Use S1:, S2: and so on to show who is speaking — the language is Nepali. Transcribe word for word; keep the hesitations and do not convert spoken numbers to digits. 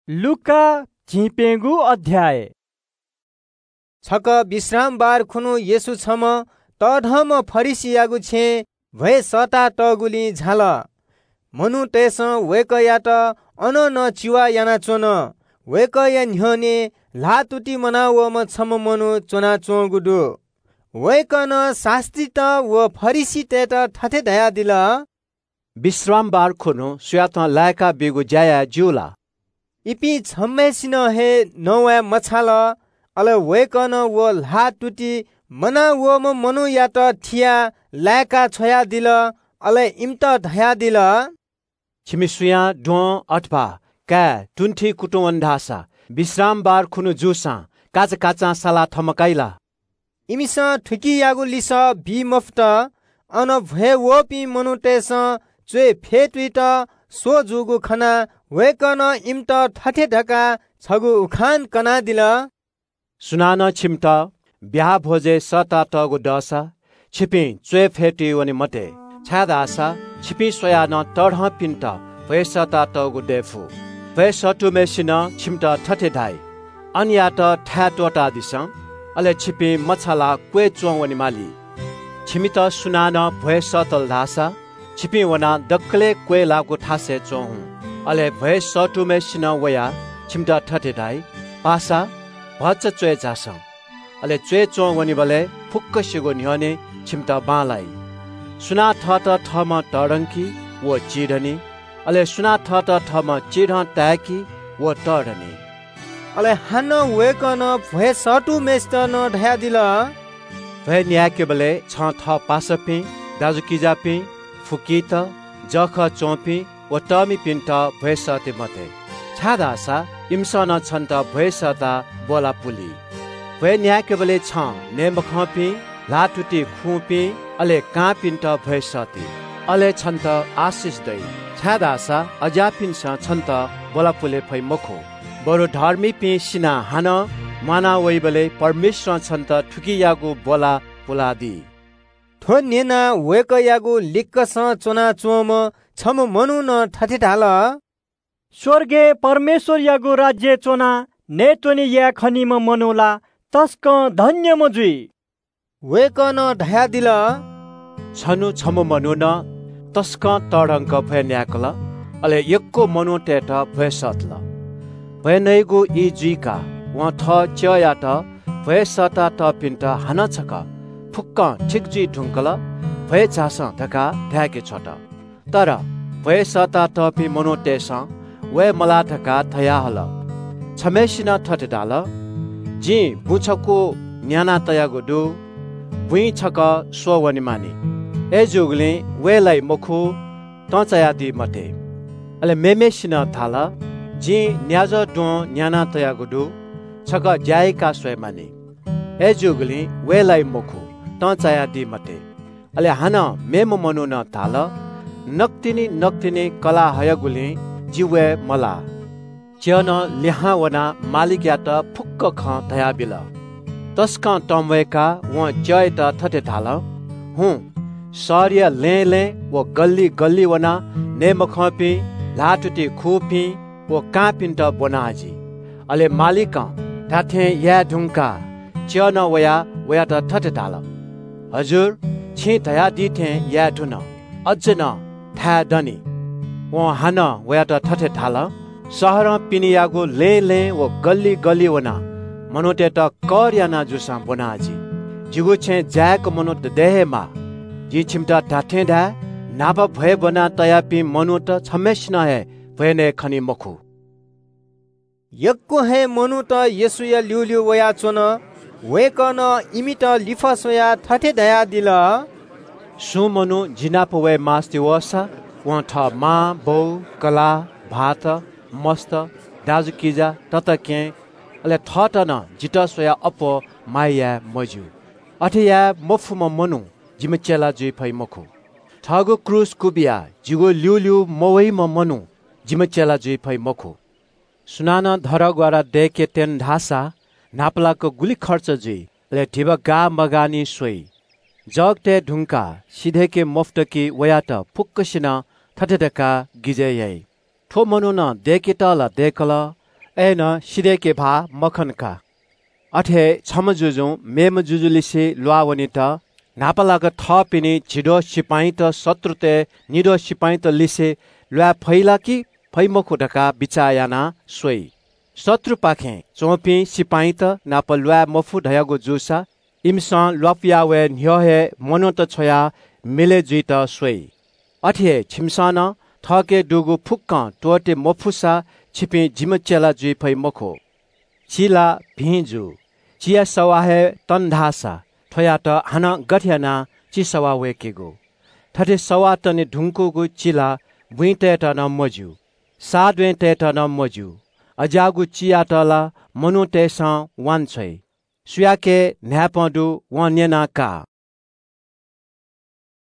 S1: लुका झिपेगु अध्याय
S2: छक विश्रामबार खुनु येसु छम तढम फरिसियागु छे भए सता तगुली झाल मनु तेस वेकयाट अन न चिवा याना चोन वेकया न्ह्यने लातुटी मनावम छम मनु चोना चोगुडु वेकन शास्त्री त व फरिसी तेट ठथे दया दिल
S3: विश्रामबार खुनु सुयात लायका बेगु जाया जुला
S2: इपि छम्मेसिन हे नवा मछाल अल वेकन वो ला टुटी मना वो म मनु यात थिया लायका छोया दिल अल इम्त धया दिल
S3: छिमिसुया डो अथवा का टुन्ठी कुटुवन्धासा विश्रामबार खुनु जुसा काचा काचा साला थमकाइला
S2: इमिस ठुकी यागु लिस बी मफ्त अन भए वोपि मनु तेस चोय फेटुइट सो जुगु खना वेकन इम्त ठठे ढका छगु उखान कना दिल
S3: सुनान छिम्त ब्याह भोजे सता तगु दसा छिपि चोय फेटि वनि मते छादासा छिपि सोया न तढ पिन्त भए सता तगु देफु भए सटु मेसिन छिम्त ठठे धाइ अन्यात ठा टोटा दिस अले छिपि मछला क्वे चोङ वनि माली छिमित सुनान भए सतल धासा छिपि वना दक्कले क्वे लागु ठासे चोङ अले भए सटु मेसिन वया छिम्त ठठे धाइ पासा भच्च चोय जास अले चोय चोङ वनि बले फुक्क सिगो न्ह्यने छिम्त बालाई सुना थत थम टडंकी वो चिडनी अले सुना थत थम चिड ताकी वो टडनी
S2: अले हान वेकन भए सटु मेस्ट न ढया दिल
S3: भए न्याके बले छ थ पासपि दाजुकिजापि फुकीत जख चोपि व टमी पिन्ट भए सते मते छादासा इम्सन छन्त भए सता बोला पुली भए न्याके बले छ नेम खपि लाटुटी खुपि अले का पिन्ट भए सते अले छन्त आशिष दै छादासा अजापिन्स छन्त बोला पुले फै मखो बरु धर्मी पि सिना हान माना वैबले परमेश्वर छन्त ठुकियागु बोला पुलादी
S2: थो नेना वेकयागु लिक्कस चोना चोम छम मनु न ठठे ढाल
S1: स्वर्गे परमेश्वर यागु राज्य चोना नेतोनी या खनिम मनुला तस्क धन्य मजुई
S2: वेकन ढया दिल
S3: छनु छम मनु न तस्क तडंक भए न्याकल अले यक्को मनु टेट भए सतल भए नैगु इ जुइका व थ च्ययाट भए सता त पिन्ट हान छक फुक्क ठिक जुइ ढुङ्कल भए चास धका ढ्याके छोट तर भए सता त पि मनु टेस वे मला धका थया हल छमेसिन ठटे डाल जी बुछको न्याना तयागु दु बुइ छक सोवनि मानी ए जुगले वेलाई मखु तचयादी मते अले मेमेसिन थाल जी न्याज दो न्याना तयागु दु छक जायका सोय मानी ए जुगले वेलाई मखु तचयादी मते अले हान मेम मनु न थाल नक्तिनी नक्तिनी कला हयगुले जिवे मला च्यन लिहा वना मालिक यात फुक्क ख धया बिल तस्क टमवेका व जय त थटे थाल हु सरिया ले ले व गल्ली गल्ली वना नेम खपि लाटुटी खुपि व कापिन्ट बनाजी अले मालिक थाथे या ढुङ्का च्यन वया वया त थटे थाल हजुर छि धया दिथे या धुन अझ न था दनी व हान वया त ठठे थाल सहर पिनियागु ले ले व गल्ली गल्ली वना मनोटे त कर याना जुसा बनाजी जिगु छे जायक मनोट देहेमा जि छिमटा ढाठे ढा नाप भए बना तयापि मनोट छमेसिन हे भएने खनि मखु
S2: यक्को हे मनु त येसुया ल्युल्यु वया चोन वेकन इमिट लिफसया ठठे दया दिल
S3: सु मनु जिनाप वे मास्ति वसा व ठ मा बौ कला भात मस्त दाजु किजा तत के अले थट न जिट सोया अप माया मजु अठया मफुम मनु जिमचेला जुइ फै मखु ठगु क्रुस कुबिया जिगो ल्युल्यु मवै म मनु जिमचेला जुइ फै मखु सुनान धर ग्वारा देके तेन ढासा नापलाको गुली खर्च जुइ ले ढिब गा मगानी सोई जगते ढुङ्का सिधेके मफ्टकी वयात फुक्कसिन ठटेटका गिजे यई ठो मनु न देके तल देखल ए न सिदे के भा मखन का अठे छम जुजु मेम जुजुलिसे लुआवनी त नापलाग थ पिनी छिडो सिपाही त शत्रुते निडो सिपाही त लिसे लुआ फैला कि फैमखो ढका बिचायाना सोई शत्रु पाखे चौपी सिपाही त नाप लुआ मफु ढयागो जुसा इमसा लपिया वे न्ह्यहे मनो त छोया मिले जुइ त सोई अठे छिमसान थके डुगु फुक्क टोटे मफुसा छिपे जिमचेला जुइ फै मखो चिला भिजु चिया सवाहे तन्धासा थोया त हाना गठ्याना चि सवा वेकेगो थटे सवा तने ढुङ्कुगु चिला बुइते त न मजु साद्वे ते त न मजु अजागु चिया तला मनु तेसा वान छै सुयाके न्यापडु वन्यना का